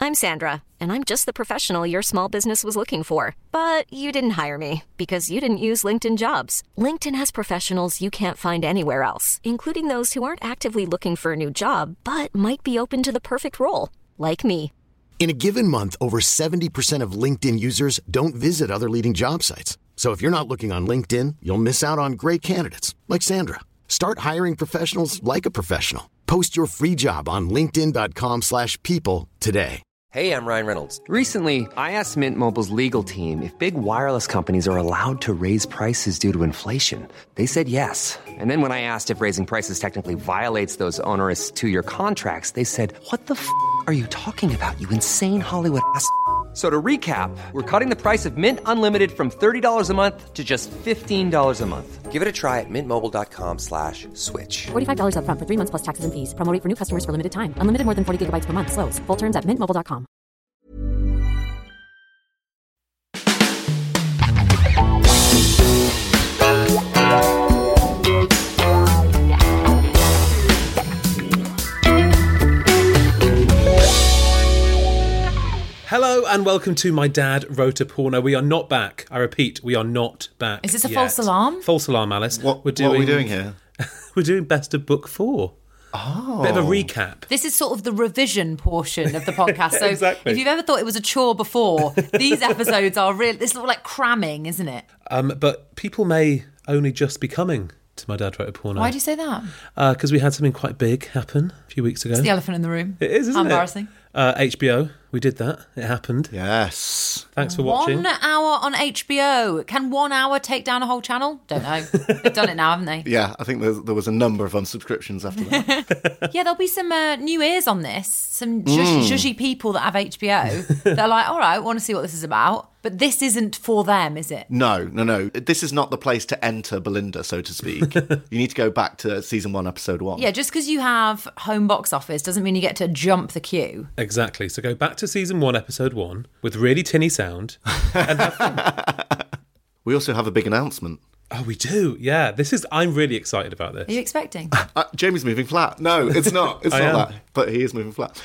I'm Sandra, and I'm just the professional your small business was looking for. But you didn't hire me because you didn't use LinkedIn Jobs. LinkedIn has professionals you can't find anywhere else, including those who aren't actively looking for a new job, but might be open to the perfect role, like me. In a given month, over 70% of LinkedIn users don't visit other leading job sites. So if you're not looking on LinkedIn, you'll miss out on great candidates like Sandra. Start hiring professionals like a professional. Post your free job on linkedin.com/people today. Hey, I'm Ryan Reynolds. Recently, I asked Mint Mobile's legal team if big wireless companies are allowed to raise prices due to inflation. They said yes. And then when I asked if raising prices technically violates those onerous two-year contracts, they said, "What the f*** are you talking about, you insane Hollywood ass?" So to recap, we're cutting the price of Mint Unlimited from $30 a month to just $15 a month. Give it a try at mintmobile.com/switch. $45 up front for 3 months plus taxes and fees. Promo rate for new customers for limited time. Unlimited more than 40 gigabytes per month. Slows full terms at mintmobile.com. Hello and welcome to My Dad Wrote a Porno. We are not back. I repeat, we are not back. Is this a yet. false alarm? False alarm, Alice. What are we doing here? We're doing Best of Book 4. Oh. Bit of a recap. This is sort of the revision portion of the podcast. So Exactly. if you've ever thought it was a chore before, these episodes are really, this is like cramming, isn't it? But people may only just be coming to My Dad Wrote a Porno. Why do you say that? Because we had something quite big happen a few weeks ago. It's the elephant in the room. It is, isn't How it? embarrassing. HBO, we did that. It happened. Yes. Thanks for watching. 1 hour on HBO. Can 1 hour take down a whole channel? Don't know. They've done it now, haven't they? Yeah, I think there was a number of unsubscriptions after that. Yeah, there'll be some new ears on this. Some zhuzhy people that have HBO. They're like, all right, want to see what this is about. But this isn't for them, is it? No. This is not the place to enter Belinda, so to speak. You need to go back to season 1, episode 1. Yeah, just because you have home box office doesn't mean you get to jump the queue. Exactly. So go back to season 1, episode 1 with really tinny sound and have fun. We also have a big announcement. Oh, we do. Yeah. I'm really excited about this. Are you expecting? Jamie's moving flat. No, it's not. It's not that. But he is moving flat.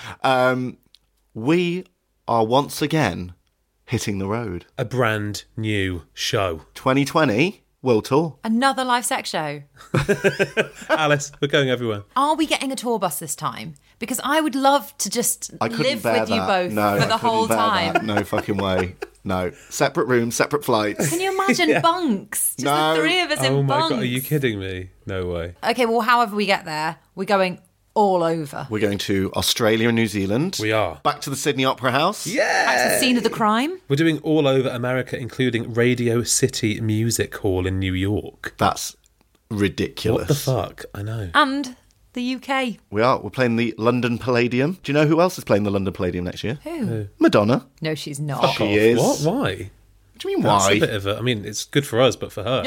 We are once again hitting the road. A brand new show. 2020 World Tour. Another live sex show. Alice, we're going everywhere. Are we getting a tour bus this time? Because I would love to just I couldn't live bear with you that. both No, for the I couldn't whole bear time. that. No fucking way. No. Separate rooms, separate flights. Can you imagine bunks? Just No. the three of us in Oh my bunks. God, are you kidding me? No way. Okay, well, however we get there, we're going all over. We're going to Australia and New Zealand. We are. Back to the Sydney Opera House. That's the scene of the crime. We're doing all over America, including Radio City Music Hall in New York. That's ridiculous. What the fuck? I know. And the UK. We are. We're playing the London Palladium. Do you know who else is playing the London Palladium next year? Who? Madonna. No, she's not. Fuck She off. is. What? Why? What do you mean, That's why? a bit of a... I mean, it's good for us, but for her.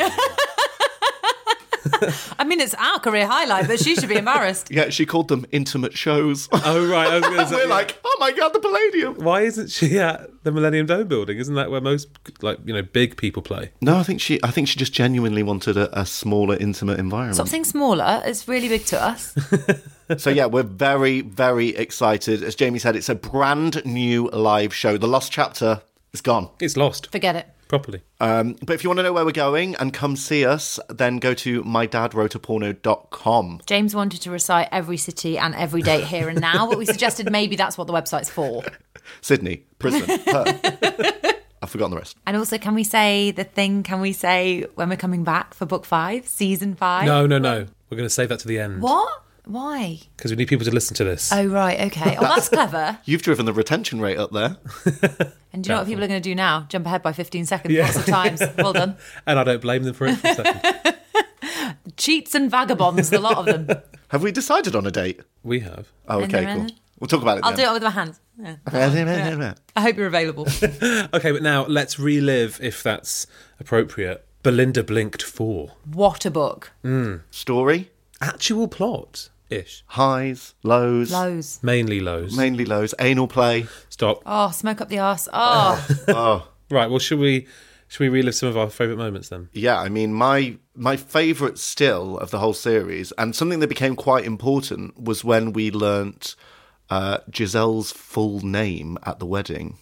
I mean, it's our career highlight, but she should be embarrassed. Yeah, she called them intimate shows. Oh, right. I was going to say... We're like, oh my God, the Palladium. Why isn't she at the Millennium Dome building? Isn't that where most, big people play? No, I think she just genuinely wanted a smaller, intimate environment. Stop saying smaller. It's really big to us. So yeah, we're very, very excited. As Jamie said, it's a brand new live show. The Lost Chapter is gone. It's lost. Forget it. Properly. But if you want to know where we're going and come see us, then go to mydadwroteaporno.com. James wanted to recite every city and every date here and now, but we suggested maybe that's what the website's for. Sydney, Brisbane, Perth. I've forgotten the rest. And also, can we say when we're coming back for book 5, season 5? No. We're going to save that to the end. What? Why? Because we need people to listen to this. Oh, right, okay. Oh, that's clever. You've driven the retention rate up there. And do you know what people are going to do now? Jump ahead by 15 seconds lots of times. Well done. And I don't blame them for it for a second. Cheats and vagabonds, the lot of them. Have we decided on a date? We have. Oh, okay, cool. We'll talk about it I'll do then. it with my hands. Yeah. I hope you're available. Okay, but now let's relive, if that's appropriate, Belinda Blinked 4. What a book. Story? Actual plot-ish. Highs, lows. Lows. Mainly lows. Mainly lows. Anal play. Stop. Oh, smoke up the arse. Oh. Oh. Right, well, should we relive some of our favourite moments then? Yeah, I mean, my favourite still of the whole series, and something that became quite important, was when we learnt Giselle's full name at the wedding?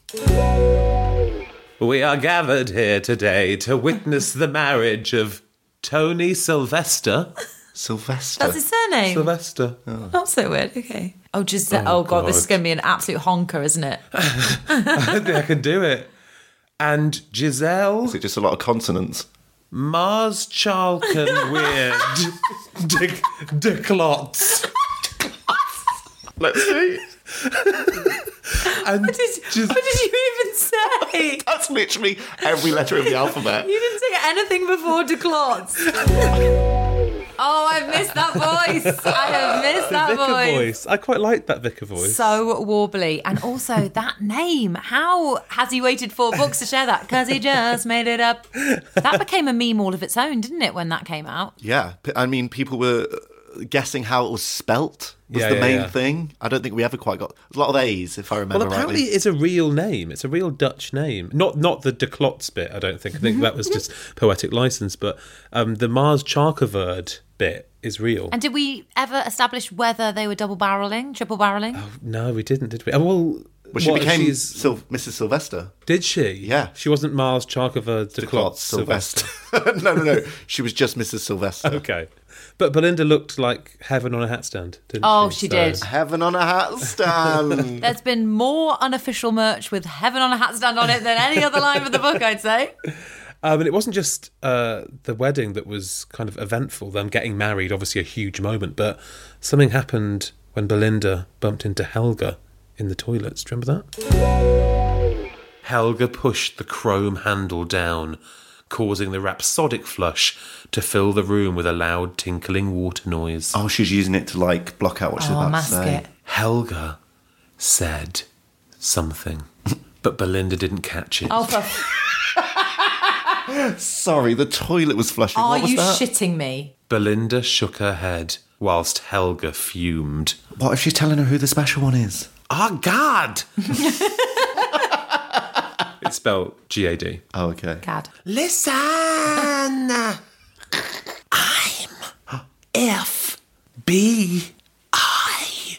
We are gathered here today to witness the marriage of Tony Sylvester. Sylvester. That's his surname. Sylvester. That's so weird. Okay. Oh, Giselle. Oh, God, this is going to be an absolute honker, isn't it? I don't think I can do it. And Giselle. Is it just a lot of consonants? Mars Chalken Weird. De Clots. Let's see. And What did you even say? That's literally every letter of the alphabet. You didn't say anything before de Clots. Oh, I've missed that voice. I have missed that Vicar voice. voice. I quite like that Vicar voice. So warbly. And also that name. How has he waited 4 books to share that? Because he just made it up. That became a meme all of its own, didn't it, when that came out? Yeah. I mean, people were guessing how it was spelt was the main thing. I don't think we ever quite got... A lot of A's, if I remember Well, apparently rightly. it's a real name. It's a real Dutch name. Not the De Clots bit, I don't think. I think that was just poetic license. But the Mars Charkeverd bit is real. And did we ever establish whether they were double barreling, triple barreling? Oh, no, we didn't, did we? Oh, well, She became she's- Mrs. Sylvester. Did she? Yeah. She wasn't Mars Charkeverd De Clots Sylvester. No. She was just Mrs. Sylvester. Okay. But Belinda looked like heaven on a hat stand, didn't she? Oh, she did. Heaven on a hat stand. There's been more unofficial merch with heaven on a hat stand on it than any other line of the book, I'd say. And it wasn't just the wedding that was kind of eventful, them getting married, obviously a huge moment, but something happened when Belinda bumped into Helga in the toilets. Do you remember that? Helga pushed the chrome handle down, causing the rhapsodic flush to fill the room with a loud tinkling water noise. Oh, she's using it to, like, block out what she's about to mask say. it. Helga said something, but Belinda didn't catch it. Oh, Sorry, the toilet was flushing. are What was you that? shitting me? Belinda shook her head, whilst Helga fumed. What if she's telling her who the special one is? Oh, God! It's spelled G-A-D. Oh, okay. Gad. Listen! I'm F-B-I.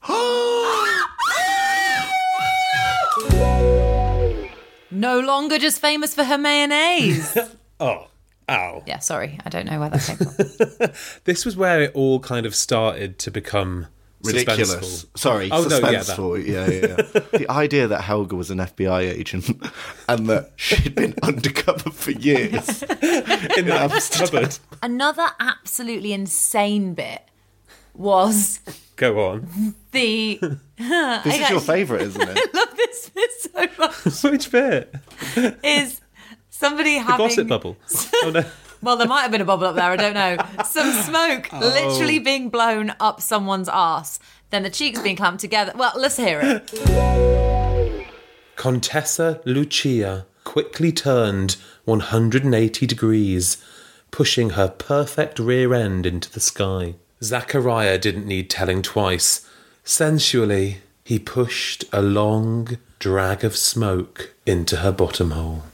No longer just famous for her mayonnaise. Oh, ow. Yeah, sorry. I don't know where that came from. This was where it all kind of started to become Ridiculous. suspenseful. Sorry, Oh, no, yeah, suspenseful. Yeah. The idea that Helga was an FBI agent and that she'd been undercover for years. In that cupboard. Another absolutely insane bit was Go on. the... This is your favourite, isn't it? I love this bit so much. Which bit? Is somebody The having... gossip bubble. Oh, no. Well, there might have been a bubble up there, I don't know. Some smoke Oh. literally being blown up someone's arse. Then the cheeks being clamped together. Well, let's hear it. Contessa Lucia quickly turned 180 degrees, pushing her perfect rear end into the sky. Zachariah didn't need telling twice. Sensually, he pushed a long drag of smoke into her bottom hole.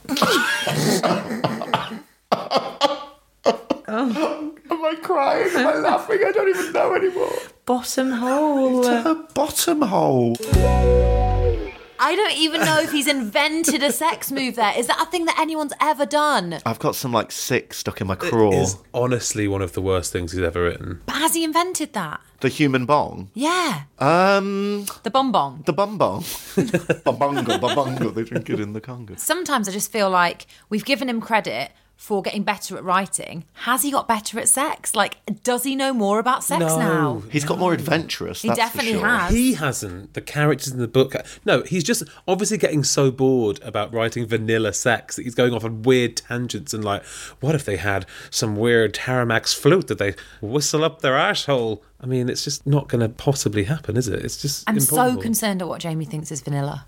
Am I crying? Am I laughing? I don't even know anymore. Bottom hole. Her bottom hole. I don't even know if he's invented a sex move there. Is that a thing that anyone's ever done? I've got some, like, sick stuck in my craw. It's honestly one of the worst things he's ever written. But has he invented that? The human bong. Yeah. The The bonbon. bum bong. Babongo. They drink it in the Congo. Sometimes I just feel like we've given him credit for getting better at writing. Has he got better at sex? Like, does he know more about sex now? He's got more adventurous. He that's definitely for sure. has. He hasn't. The characters in the book... No, he's just obviously getting so bored about writing vanilla sex that he's going off on weird tangents and like, what if they had some weird Taramax flute that they whistle up their asshole? I mean, it's just not going to possibly happen, is it? It's just I'm impossible. so concerned at what Jamie thinks is vanilla.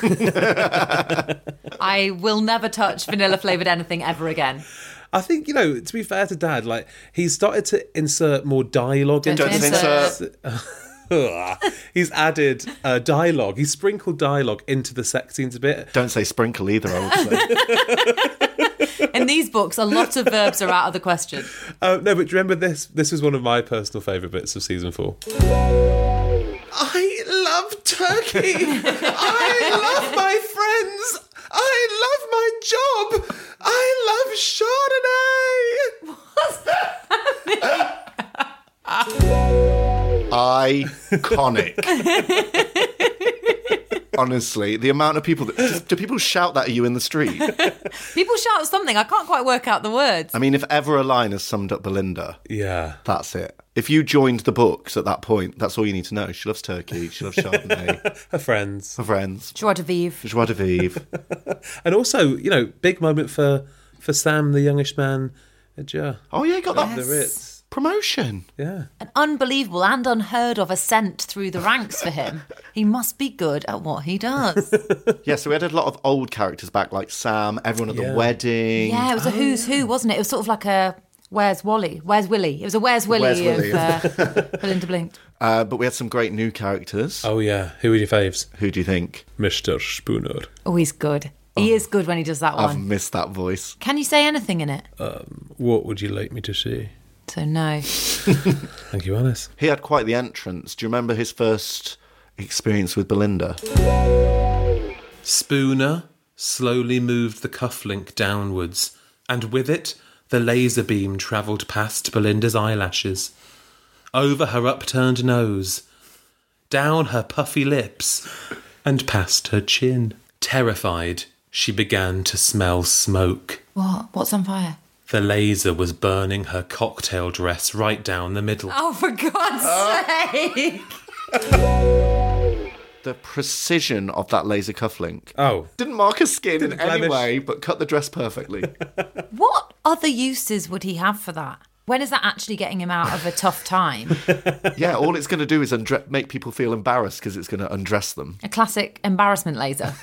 I will never touch vanilla-flavoured anything ever again. I think, you know, to be fair to Dad, like, he's started to insert more dialogue into Don't insert. He's added dialogue. He's sprinkled dialogue into the sex scenes a bit. Don't say sprinkle either, I would say. In these books, a lot of verbs are out of the question. No, but do you remember this? This was one of my personal favourite bits of season 4. I love turkey. I love my friends. I love my job. I love Chardonnay. Iconic. Honestly, the amount of people that... Do people shout that at you in the street? People shout something. I can't quite work out the words. I mean, if ever a line has summed up Belinda, Yeah. that's it. If you joined the books at that point, that's all you need to know. She loves turkey. She loves Chardonnay. Her friends. Her friends. Joie de vivre. Joie de vivre. And also, big moment for Sam, the youngish man at Joe. Oh, yeah, you got that The Ritz. promotion. Yeah. An unbelievable and unheard of ascent through the ranks for him. He must be good at what he does. Yeah, so we had a lot of old characters back, like Sam, everyone at the wedding. Yeah, it was a who's who, wasn't it? It was sort of like a Where's Wally? Where's Willy? It was a Where's Willy of Belinda Blinked. But we had some great new characters. Oh, yeah. Who are your faves? Who do you think? Mr. Spooner. Oh, he's good. He is good when he does that I've one. missed that voice. Can you say anything in it? What would you like me to say? So no. Thank you, Alice. He had quite the entrance. Do you remember his first experience with Belinda? Spooner slowly moved the cufflink downwards, and with it, the laser beam travelled past Belinda's eyelashes, over her upturned nose, down her puffy lips, and past her chin. Terrified, she began to smell smoke. What? What's on fire? The laser was burning her cocktail dress right down the middle. Oh, for God's sake! The precision of that laser cufflink. Oh. Didn't mark her skin in Didn't any blemish. way, but cut the dress perfectly. What other uses would he have for that? When is that actually getting him out of a tough time? Yeah, all it's going to do is make people feel embarrassed because it's going to undress them. A classic embarrassment laser.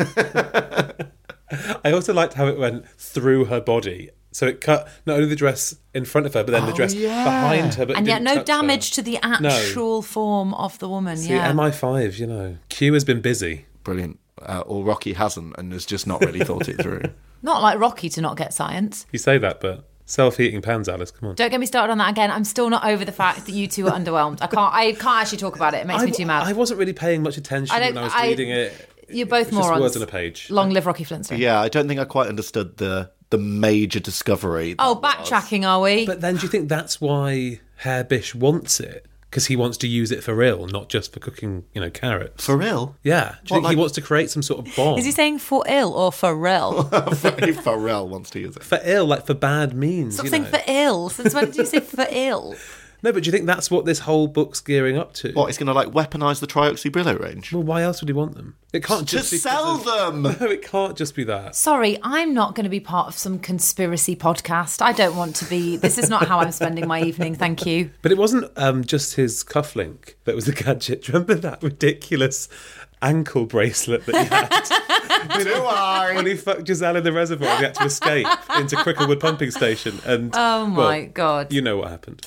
I also liked how it went through her body. So it cut not only the dress in front of her, but then the dress behind her. But And yet didn't no touch damage her. to the actual form of the woman. See, yeah. MI5, Q has been busy. Brilliant. Or Rocky hasn't and has just not really thought it through. Not like Rocky to not get science. You say that, but self-heating pans, Alice, come on. Don't get me started on that again. I'm still not over the fact that you two are underwhelmed. I can't actually talk about it. It makes me too mad. I wasn't really paying much attention when I was reading it. You're both It was just morons. words on a page. Long live Rocky Flintstone. Yeah, I don't think I quite understood the major discovery. Oh, backtracking, are we? But then do you think that's why Herr Bish wants it? Because he wants to use it for real, not just for cooking, carrots. For real? Yeah. Do you think he wants to create some sort of bomb? Is he saying for ill or for real? Pharrell wants to use it. For ill, like for bad means. Stop saying for ill. Since when did you say for ill? No, but do you think that's what this whole book's gearing up to? What, he's going to weaponise the Trioxy Brillo range? Well, why else would he want them? It can't just to be sell them! No, it can't just be that. Sorry, I'm not going to be part of some conspiracy podcast. I don't want to be. This is not how I'm spending my evening, thank you. But it wasn't just his cufflink that was the gadget. Do you remember that ridiculous ankle bracelet that he had? Do I? When he fucked Giselle in the reservoir, he had to escape into Cricklewood pumping station. And Oh my God. You know what happened.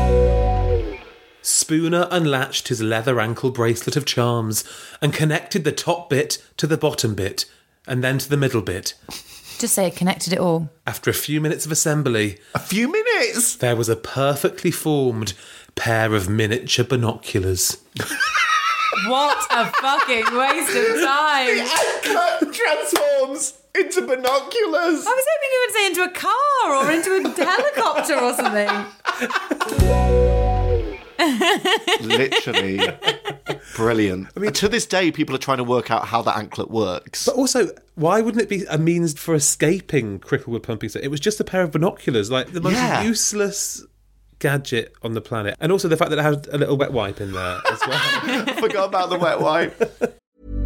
Spooner unlatched his leather ankle bracelet of charms and connected the top bit to the bottom bit and then to the middle bit. Just say it connected it all. After a few minutes of assembly, A few minutes? there was a perfectly formed pair of miniature binoculars. What a fucking waste of time. Anchor transforms into binoculars. I was hoping you would say into a car or into a helicopter or something. Literally brilliant. I mean, to this day, people are trying to work out how the anklet works. But also, why wouldn't it be a means for escaping Cricklewood pumping station? It was just a pair of binoculars, like the most useless gadget on the planet. And also the fact that it had a little wet wipe in there as well. Forgot about the wet wipe.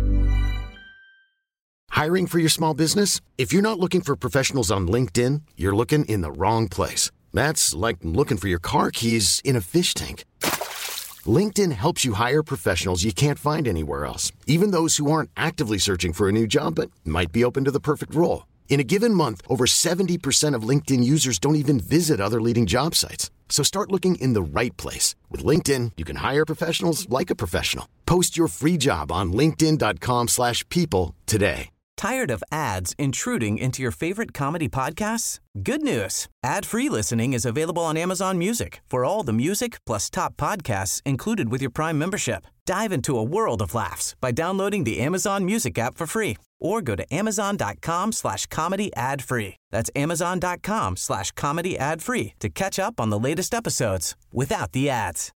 Hiring for your small business? If you're not looking for professionals on LinkedIn, you're looking in the wrong place. That's like looking for your car keys in a fish tank. LinkedIn helps you hire professionals you can't find anywhere else, even those who aren't actively searching for a new job but might be open to the perfect role. In a given month, over 70% of LinkedIn users don't even visit other leading job sites. So start looking in the right place. With LinkedIn, you can hire professionals like a professional. Post your free job on linkedin.com/people today. Tired of ads intruding into your favorite comedy podcasts? Good news. Ad-free listening is available on Amazon Music for all the music plus top podcasts included with your Prime membership. Dive into a world of laughs by downloading the Amazon Music app for free or go to amazon.com/comedy ad free. That's amazon.com/comedy ad free to catch up on the latest episodes without the ads.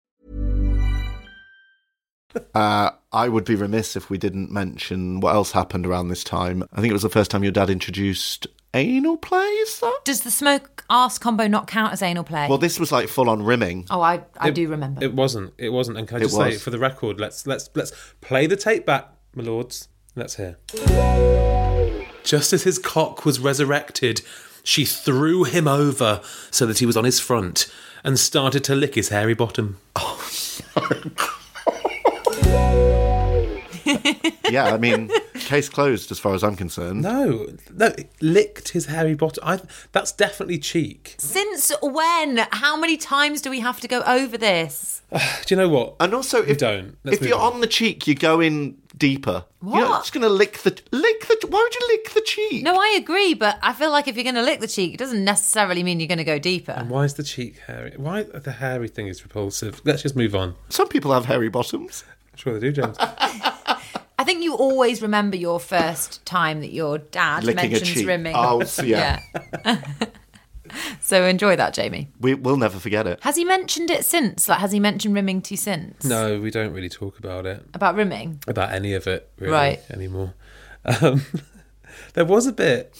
I would be remiss if we didn't mention what else happened around this time. I think it was the first time your dad introduced anal play, is that? Does the smoke arse combo not count as anal play? Well, this was like full-on rimming. Oh, I do remember. It wasn't. And can I just say, for the record, let's play the tape back, my lords. Let's hear. Just as his cock was resurrected, she threw him over so that he was on his front and started to lick his hairy bottom. Oh, yeah, I mean, case closed as far as I'm concerned. No, licked his hairy bottom. That's definitely cheek. Since when? How many times do we have to go over this? Do you know what? And also, if you're on the cheek, you go in deeper. What? You're not just going to lick the. Why would you lick the cheek? No, I agree, but I feel like if you're going to lick the cheek, it doesn't necessarily mean you're going to go deeper. And why is the cheek hairy? Why the hairy thing is repulsive? Let's just move on. Some people have hairy bottoms. I'm sure they do, James. I think you always remember your first time that your dad Licking mentions rimming. Oh, so yeah. So enjoy that, Jamie. We'll never forget it. Has he mentioned it since? Like, has he mentioned rimming to you since? No, we don't really talk about it. About rimming? About any of it, really, anymore. There was a bit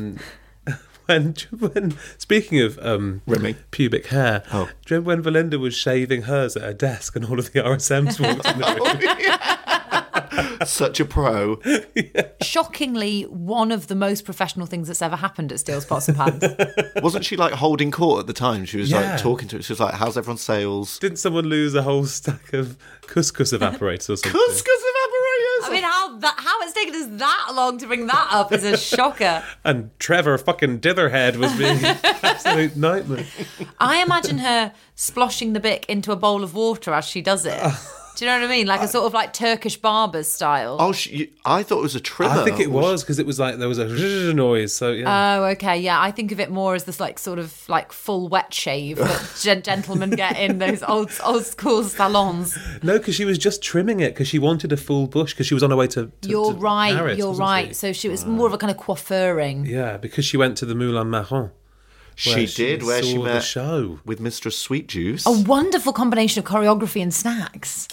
when speaking of rimming pubic hair. Oh. Do you remember when Belinda was shaving hers at her desk and all of the RSMs walked in the room? Yeah. Such a pro. Yeah. Shockingly, one of the most professional things that's ever happened at Steele's Pots and Pans. Wasn't she like holding court at the time? She was like talking to it. She was like, how's everyone's sales? Didn't someone lose a whole stack of couscous evaporators or something? Couscous evaporators? I mean, how it's taken us that long to bring that up is a shocker. And Trevor fucking Ditherhead was being an absolute nightmare. I imagine her sploshing the bick into a bowl of water as she does it. Do you know what I mean? Like a sort of like Turkish barber's style. Oh, I thought it was a trimmer. I think it was because it was like there was a noise. So yeah. Oh, okay, yeah. I think of it more as this like sort of like full wet shave that gentlemen get in those old school salons. No, because she was just trimming it because she wanted a full bush because she was on her way to You're right. Paris, you're right. She? So she was more of a kind of coiffeuring. Yeah, because she went to the Moulin Marron. She did, where she met the show with Mistress Sweet Juice. A wonderful combination of choreography and snacks.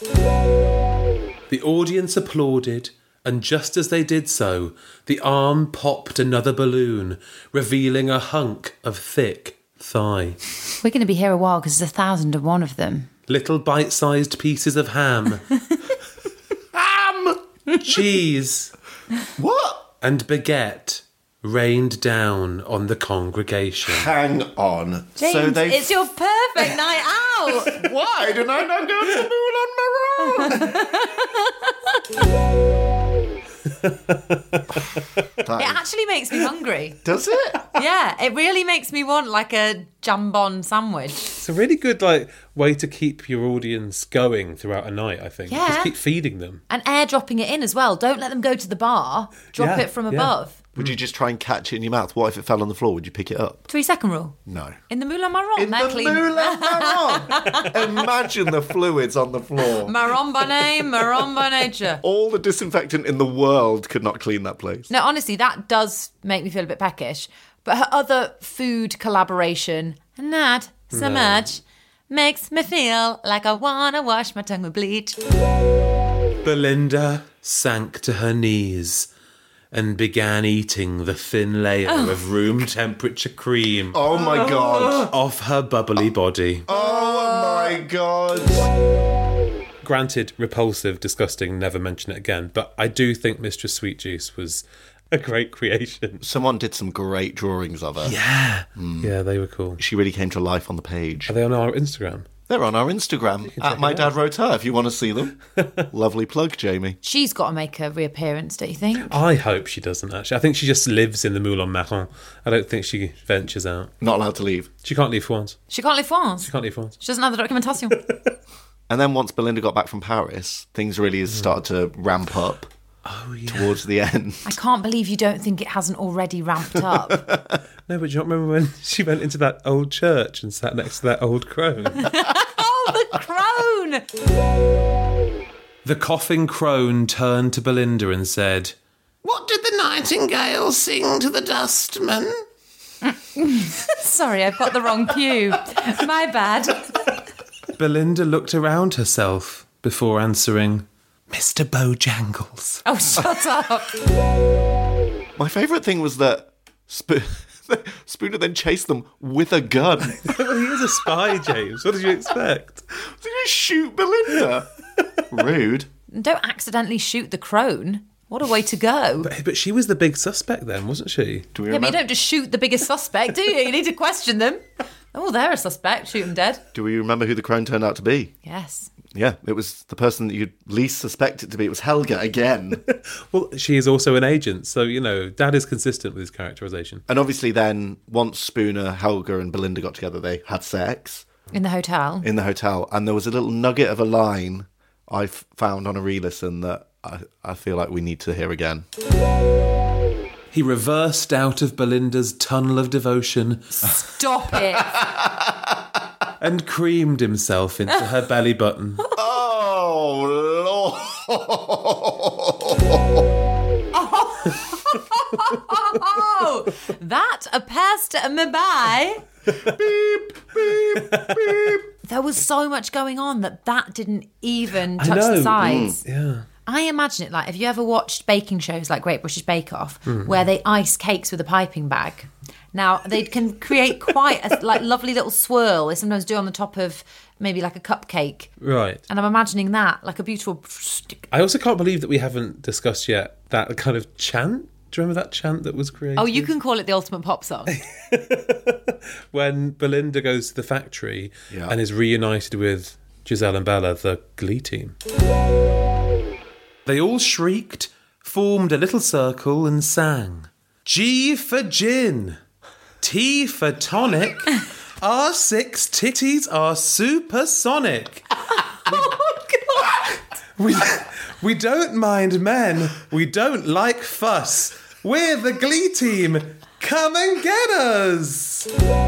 The audience applauded, and just as they did so, the arm popped another balloon, revealing a hunk of thick thigh. We're going to be here a while because there's 1,001 of them. Little bite-sized pieces of ham. Ham! Cheese. What? And baguette rained down on the congregation. Hang on. James, it's your perfect night out. Why did I not go to the Moulin Marron? It actually makes me hungry. Does it? Yeah, it really makes me want like a jambon sandwich. It's a really good way to keep your audience going throughout a night, I think. Yeah. Just keep feeding them. And airdropping it in as well. Don't let them go to the bar. Drop it from above. Would you just try and catch it in your mouth? What if it fell on the floor? Would you pick it up? 3-second rule? No. In the Moulin Marron? In the Moulin Marron! Imagine the fluids on the floor. Marron by nature. All the disinfectant in the world could not clean that place. No, honestly, that does make me feel a bit peckish. But her other food collaboration, not so much, makes me feel like I want to wash my tongue with bleach. Belinda sank to her knees and began eating the thin layer of room temperature cream. Oh my God. Off her bubbly body. Oh my God. Granted, repulsive, disgusting, never mention it again, but I do think Mistress Sweet Juice was a great creation. Someone did some great drawings of her. Yeah. Yeah, they were cool. She really came to life on the page. Are they on our Instagram? They're on our Instagram, at My Dad Wrote Her, if you want to see them. Lovely plug, Jamie. She's got to make a reappearance, don't you think? I hope she doesn't, actually. I think she just lives in the Moulin Marron. I don't think she ventures out. Not allowed to leave. She can't leave France. She can't leave France? She can't leave France. She doesn't have the documentation. And then once Belinda got back from Paris, things really started to ramp up. Oh, yeah. Towards the end. I can't believe you don't think it hasn't already ramped up. No, but do you not remember when she went into that old church and sat next to that old crone? Oh, the crone! The coughing crone turned to Belinda and said, "What did the nightingale sing to the dustman?" Sorry, I've got the wrong pew. My bad. Belinda looked around herself before answering, "Mr. Bojangles." Oh, shut up. My favourite thing was that Spooner then chased them with a gun. Well, he was a spy, James. What did you expect? Did he shoot Belinda? Rude. Don't accidentally shoot the crone. What a way to go. But she was the big suspect then, wasn't she? Do we Yeah, but you don't just shoot the biggest suspect, do you? You need to question them. Oh, they're a suspect. Shoot them dead. Do we remember who the crone turned out to be? Yes. Yeah, it was the person that you'd least suspect it to be. It was Helga again. Well, she is also an agent, so, Dad is consistent with his characterisation. And obviously then, once Spooner, Helga and Belinda got together, they had sex. In the hotel. In the hotel. And there was a little nugget of a line I found on a re-listen that I feel like we need to hear again. He reversed out of Belinda's tunnel of devotion Stop it. and creamed himself into her belly button. Oh, Oh, that a pasta me by. beep, beep, beep. There was so much going on that didn't even I touch know. the sides. Yeah. I imagine it like, have you ever watched baking shows like Great British Bake Off, where they ice cakes with a piping bag? Now, they can create quite a lovely little swirl. They sometimes do on the top of maybe like a cupcake. Right. And I'm imagining that, like a beautiful... I also can't believe that we haven't discussed yet that kind of chant. Do you remember that chant that was created? Oh, you can call it the ultimate pop song. When Belinda goes to the factory Yeah. and is reunited with Giselle and Bella, the Glee team. They all shrieked, formed a little circle and sang. G for gin, T for tonic, our 6 titties are supersonic. Oh, God. We don't mind men, we don't like fuss. We're the Glee team, come and get us.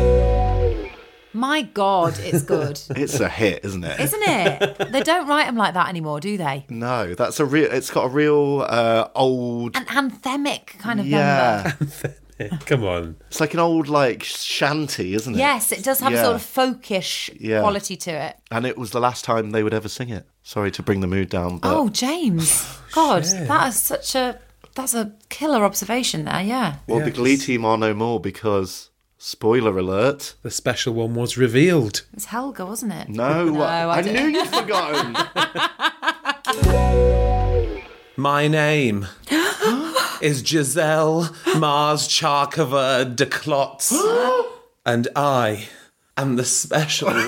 My God, it's good. It's a hit, isn't it? Isn't it? They don't write them like that anymore, do they? No, that's a real. It's got a real old. An anthemic kind of Yeah, number. Come on. it's like an old shanty, isn't it? Yes, it does have a Yeah. sort of folkish Yeah. quality to it. And it was the last time they would ever sing it. Sorry to bring the mood down, but Oh, James. God, that's a killer observation there, yeah. well, the Glee team are no more because, spoiler alert. The special one was revealed. It was Helga, wasn't it? No, I didn't. knew you'd forgotten. My name is Giselle Mars Charkova de Klotz, and I am the special one.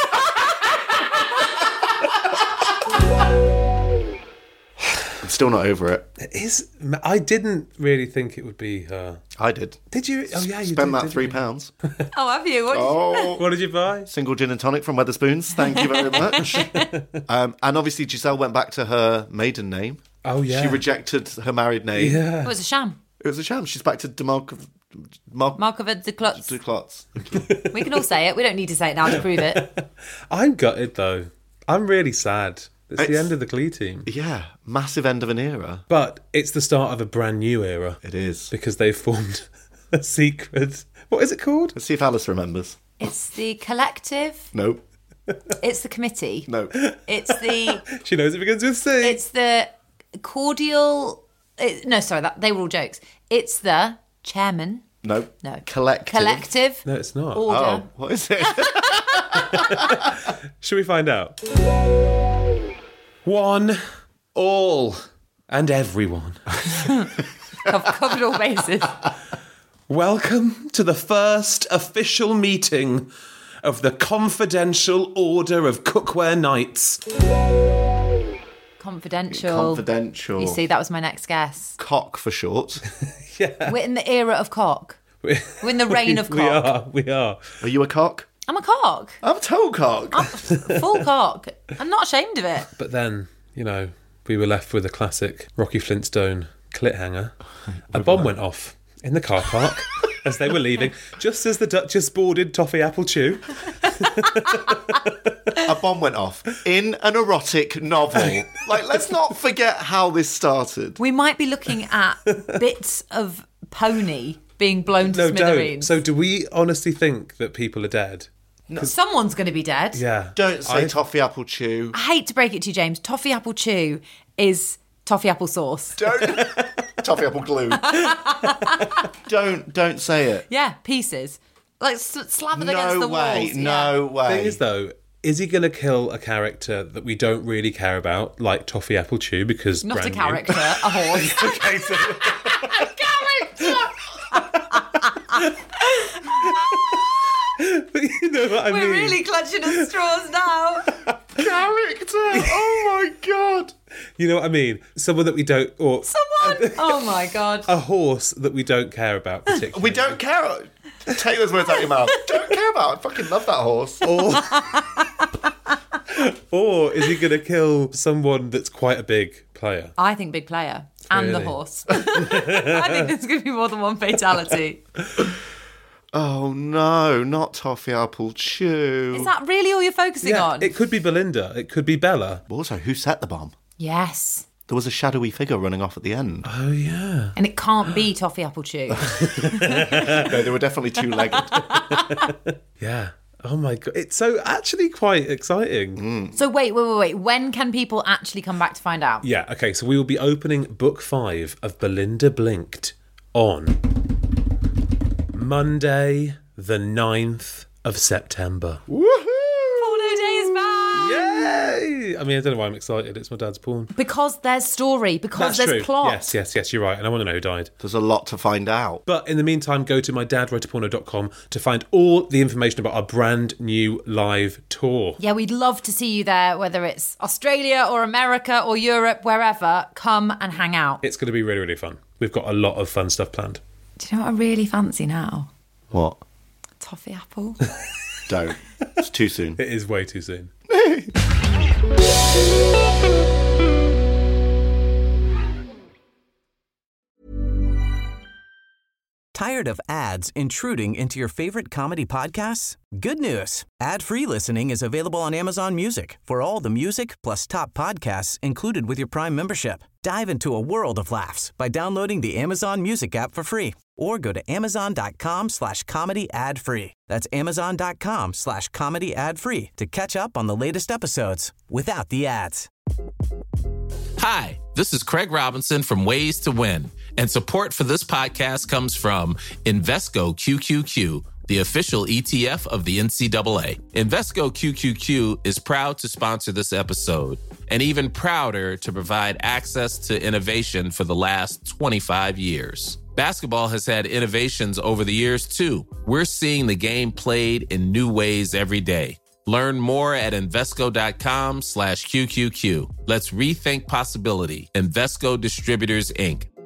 I'm still not over it. I didn't really think it would be her. I did. Did you? Oh, yeah, you Spend did, that didn't you? £3. Oh, have you? Oh, What did you buy? single gin and tonic from Wetherspoons. Thank you very much. And obviously Giselle went back to her maiden name. Oh, yeah. She rejected her married name. Yeah. It was a sham. It was a sham. She's back to Markova de Klotz. de Klotz. We can all say it. We don't need to say it now to prove it. I'm gutted, though. I'm really sad. It's the It's- end of the Glee team. Yeah, massive end of an era. But it's the start of a brand new era. It is. Because they've formed a secret... What is it called? Let's see if Alice remembers. It's the collective. Nope. It's the committee. No. It's the... She knows it begins with C. It's the cordial... no, sorry, they were all jokes. It's the chairman. No. No. Collective. No, it's not. Order. Oh, what is it? Should we find out? One, all, and everyone. I've covered all bases. Welcome to the first official meeting of the Confidential Order of Cookware Knights. Confidential. Confidential. You see, that was my next guess. Cock for short. Yeah. We're in the era of cock. We're in the reign of cock. We are. Are you a cock? I'm a cock. I'm a toe cock. Full cock. I'm not ashamed of it. But then, we were left with a classic Rocky Flintstone clit hanger. A bomb went off in the car park. as they were leaving, just as the Duchess boarded Toffee Apple Chew. A bomb went off in an erotic novel. Let's not forget how this started. We might be looking at bits of pony being blown to No, smithereens. don't. So do we honestly think that people are dead? Someone's going to be dead. Yeah. Don't say Toffee Apple Chew. I hate to break it to you, James. Toffee Apple Chew is toffee apple sauce. Don't. Toffee Apple Glue. Don't say it. Yeah, pieces. Slam it against the walls. No way. Thing is, though, is he going to kill a character that we don't really care about, like Toffee Apple Chew, because Not a brand character, a horse. Okay, so... A character! But you know what I mean. We're really clutching at straws now. Character! Oh my God! You know what I mean? Someone that we don't... or Someone! Oh my God. a horse that we don't care about particularly. We don't care. Take those words out of your mouth. Don't care about. I fucking love that horse. Or is he going to kill someone that's quite a big player? I think big player. And the Really? horse. I think there's going to be more than one fatality. Oh no, not Toffee Apple Chew. Is that really all you're focusing on? It could be Belinda. It could be Bella. Also, who set the bomb? Yes. There was a shadowy figure running off at the end. Oh, yeah. And it can't be Toffee Apple Chew. No, they were definitely two-legged. Yeah. Oh, my God. It's so actually quite exciting. So wait. When can people actually come back to find out? Yeah, okay. So we will be opening book 5 of Belinda Blinked on Monday, the 9th of September. Woohoo! Porno Day is back! Yay! I mean, I don't know why I'm excited. It's my dad's porn. Because there's story, because That's there's true. plot. Yes, you're right. And I want to know who died. There's a lot to find out. But in the meantime, go to mydadwroteaporno.com to find all the information about our brand new live tour. Yeah, we'd love to see you there, whether it's Australia or America or Europe, wherever. Come and hang out. It's going to be really, really fun. We've got a lot of fun stuff planned. Do you know what I really fancy now? What? Toffee apple. Don't. It's too soon. It is way too soon. Tired of ads intruding into your favorite comedy podcasts? Good news. Ad-free listening is available on Amazon Music for all the music plus top podcasts included with your Prime membership. Dive into a world of laughs by downloading the Amazon Music app for free or go to amazon.com/comedy ad-free. That's amazon.com/comedy ad-free to catch up on the latest episodes without the ads. Hi, this is Craig Robinson from Ways to Win, and support for this podcast comes from Invesco QQQ, the official ETF of the NCAA. Invesco QQQ is proud to sponsor this episode, and even prouder to provide access to innovation for the last 25 years. Basketball has had innovations over the years, too. We're seeing the game played in new ways every day. Learn more at Invesco.com/QQQ. Let's rethink possibility. Invesco Distributors, Inc.